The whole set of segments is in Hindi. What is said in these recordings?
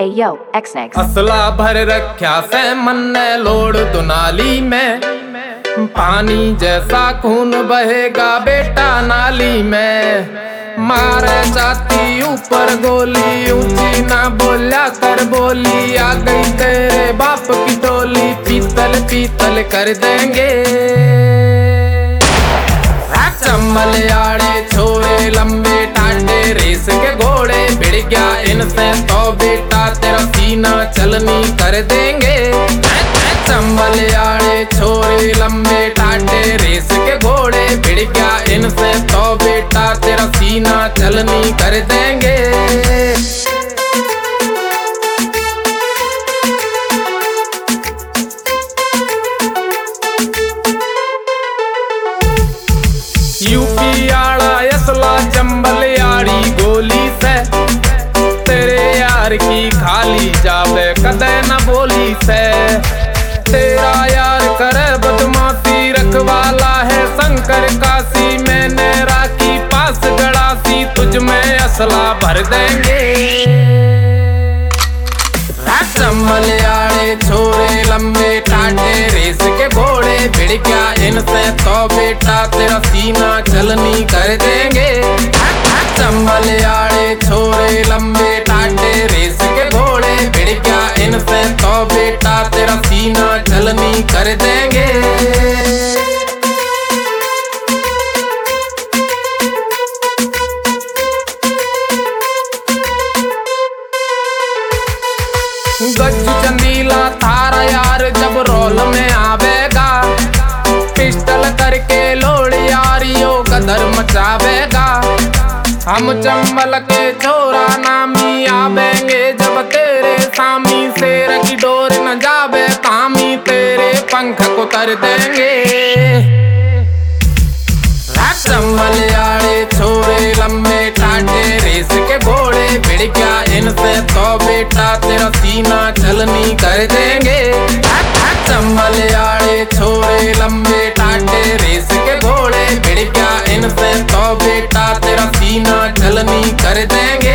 Ayo, X-Nex असला भर रख्या से मन ने लोड दुनाली में, पानी जैसा खून बहेगा बेटा नाली में। मारे जाती ऊपर गोली, ऊंची ना बोल्या कर बोली, आ गई तेरे बाप की टोली, पीतल पीतल कर देंगे। चमलियाड़े छोरे लंबे टाटे, रेस के घोड़े भिड़ गया इनसे तो बेटा तेरा सीना चलनी कर देंगे। चमलियाड़े छोरे लंबे टाटे, रेस के घोड़े भिड़ गया इनसे तो बेटा तेरा सीना चलनी कर देंगे। यूपी आड़ा असला चंबलियाड़ी गोली से, तेरे यार की खाली जावे कदे न बोली से। तेरा यार करे बदमाशी, रखवाला है शंकर काशी, मैंने राखी पास गड़ासी, तुझ में असला भर देंगे। चमलियाड़े छोरे लंबे टाटे, रेस के घोड़े भिड़ गया इनसे तो बेटा तेरा सीना चलनी कर देंगे। चमलियाड़े छोरे लंबे टाटे, रेस के घोड़े भिड़ गया इनसे तो बेटा तेरा सीना चलनी कर देंगे। गज्जू चंदीला थारा यार जब रोल में आवेगा, पिस्टल करके लोड़ यारियों कदर मचावेगा। हम चंबल के छोरा नामी आवेंगे जब तेरे सामी, शेर की डोर न जावे कामी, तेरे पंख को तर देंगे। चमलियाड़े छोरे लंबे टाटे, रेस के घोड़े भिड़ गया इनसे तो बेटा तेरा सीना चलनी कर देंगे। चमलियाड़े छोरे लंबे टाटे, रेस के घोड़े भिड़ गया इनसे तो बेटा तेरा सीना चलनी कर देंगे।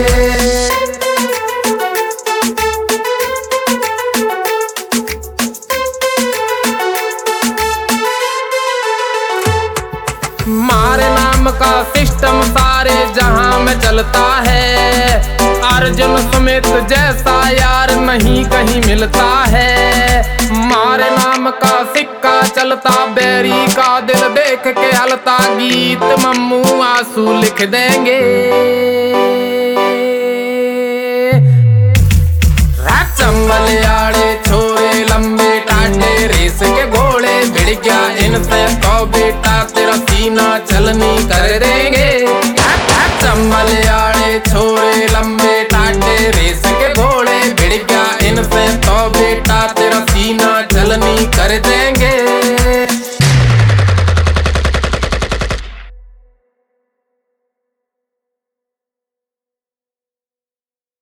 मारे नाम का सिस्टम सारे जहां में चलता है, अर्जुन समेत जैसा यार नहीं कहीं मिलता है। मारे नाम का सिक्का चलता, बैरी का दिल देख के हलता, गीत मम्मू आंसू लिख देंगे। चमलियाड़े छोरे लंबे टाटे, रेस के घोड़े भिड़ गया इनसे तो बेटा तेरा सीना चलनी कर देंगे। चमलियाड़े छोरे लंबे टाटे, रेस के घोड़े भिड़ गया इनसे तो बेटा तेरा सीना चलनी कर देंगे।